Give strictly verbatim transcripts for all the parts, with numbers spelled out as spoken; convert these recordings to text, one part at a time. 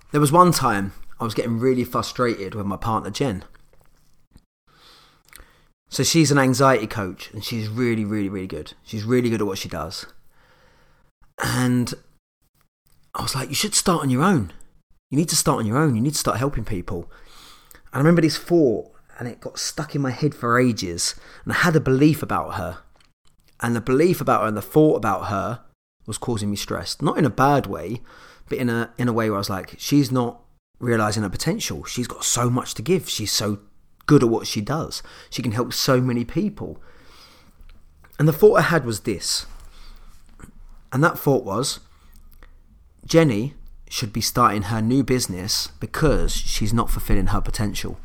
There was one time I was getting really frustrated with my partner Jen. So she's an anxiety coach and she's really, really, really good. She's really good at what she does. And I was like, you should start on your own. You need to start on your own. You need to start helping people. And I remember this thought and it got stuck in my head for ages. And I had a belief about her. And the belief about her and the thought about her was causing me stress. Not in a bad way, but in a in a way where I was like, she's not realising her potential. She's got so much to give. She's so good at what she does. She can help so many people. And the thought I had was this. And that thought was, Jenny should be starting her new business because she's not fulfilling her potential.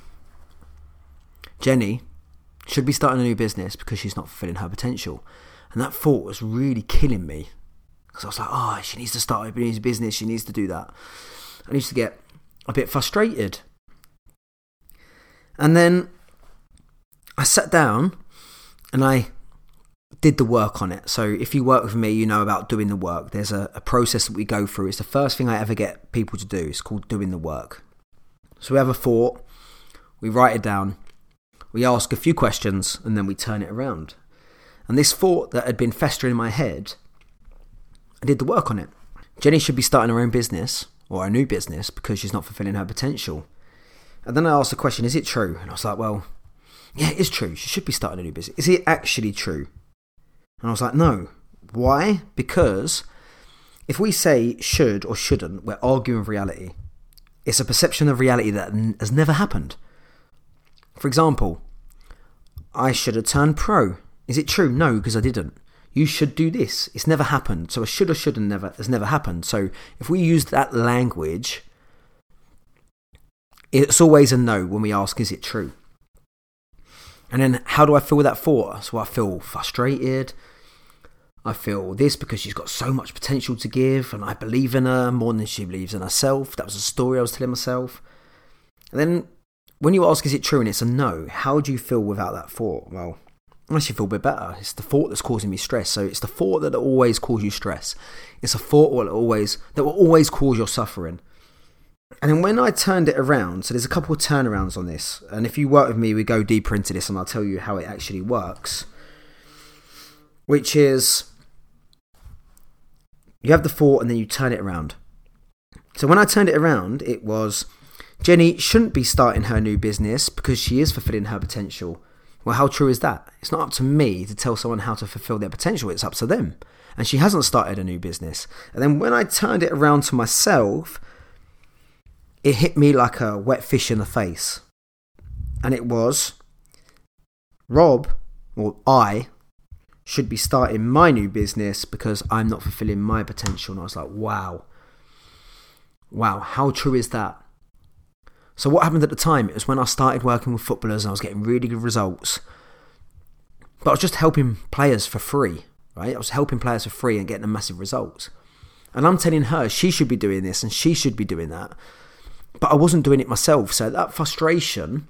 Jenny should be starting a new business because she's not fulfilling her potential. And that thought was really killing me. Because I was like, oh, she needs to start a business. She needs to do that. I used to get a bit frustrated. And then I sat down and I did the work on it. So if you work with me, you know about doing the work. There's a, a process that we go through. It's the first thing I ever get people to do. It's called doing the work. So we have a thought, we write it down, we ask a few questions, and then we turn it around. And this thought that had been festering in my head, I did the work on it. Jenny should be starting her own business or a new business because she's not fulfilling her potential. And then I asked the question, is it true? And I was like, well, yeah, it is true. She should be starting a new business. Is it actually true? And I was like, no. Why? Because if we say should or shouldn't, we're arguing with reality. It's a perception of reality that n- has never happened. For example, I should have turned pro. Is it true? No, because I didn't. You should do this. It's never happened. So a should or shouldn't never has never happened. So if we use that language, it's always a no when we ask, is it true? And then how do I feel with that thought? So I feel frustrated. I feel this because she's got so much potential to give and I believe in her more than she believes in herself. That was a story I was telling myself. And then when you ask, is it true? And it's a no, how do you feel without that thought? Well, I actually feel a bit better. It's the thought that's causing me stress. So it's the thought that will always cause you stress. It's a thought that will always, that will always cause your suffering. And then when I turned it around, so there's a couple of turnarounds on this. And if you work with me, we go deeper into this and I'll tell you how it actually works. Which is, you have the thought and then you turn it around. So when I turned it around, it was, Jenny shouldn't be starting her new business because she is fulfilling her potential. Well, how true is that? It's not up to me to tell someone how to fulfill their potential. It's up to them. And she hasn't started a new business. And then when I turned it around to myself, it hit me like a wet fish in the face. And it was, Rob, or I, should be starting my new business because I'm not fulfilling my potential. And I was like, wow. Wow, how true is that? So what happened at the time? It was when I started working with footballers and I was getting really good results. But I was just helping players for free, right? I was helping players for free and getting them massive results. And I'm telling her she should be doing this and she should be doing that. But I wasn't doing it myself. So that frustration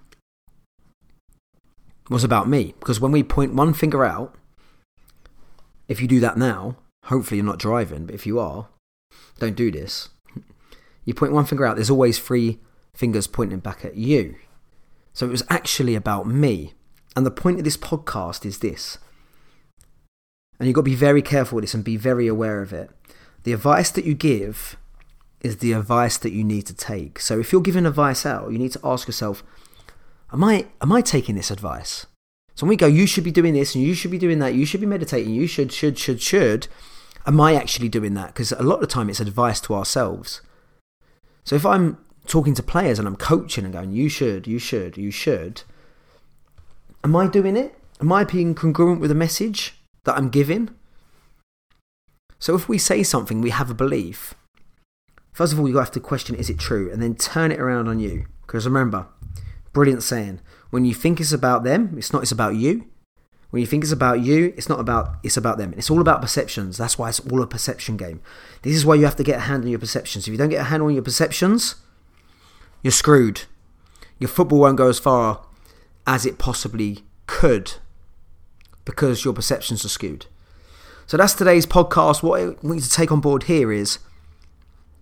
was about me. Because when we point one finger out, if you do that now, hopefully you're not driving, but if you are, don't do this. You point one finger out, there's always three fingers pointing back at you. So it was actually about me. And the point of this podcast is this. And you've got to be very careful with this and be very aware of it. The advice that you give is the advice that you need to take. So if you're giving advice out, you need to ask yourself, am I am I taking this advice? So when we go, you should be doing this and you should be doing that, you should be meditating, you should, should, should, should. Am I actually doing that? Because a lot of the time it's advice to ourselves. So if I'm talking to players and I'm coaching and going, you should, you should, you should. Am I doing it? Am I being congruent with the message that I'm giving? So if we say something, we have a belief. First of all, you have to question, is it true? And then turn it around on you. Because remember, brilliant saying, when you think it's about them, it's not, it's about you. When you think it's about you, it's not about, it's about them. It's all about perceptions. That's why it's all a perception game. This is why you have to get a hand on your perceptions. If you don't get a hand on your perceptions, you're screwed. Your football won't go as far as it possibly could because your perceptions are skewed. So that's today's podcast. What I want you to take on board here is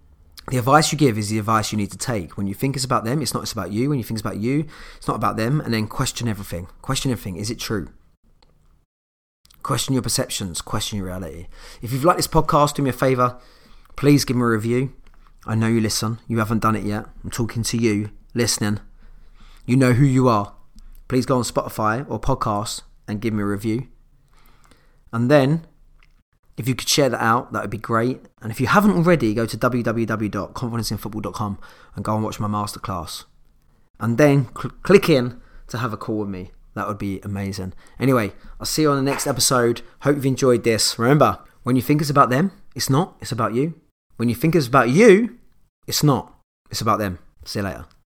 The advice you give is the advice you need to take. When you think it's about them, it's not it's about you. When you think it's about you, it's not about them. And then question everything. Question everything. Is it true? Question your perceptions. Question your reality. If you've liked this podcast, do me a favour. Please give me a review. I know you listen. You haven't done it yet. I'm talking to you, listening. You know who you are. Please go on Spotify or podcast and give me a review. And then, if you could share that out, that would be great. And if you haven't already, go to w w w dot confidence in football dot com and go and watch my masterclass. And then cl- click in to have a call with me. That would be amazing. Anyway, I'll see you on the next episode. Hope you've enjoyed this. Remember, when you think it's about them, it's not. It's about you. When you think it's about you, it's not. It's about them. See you later.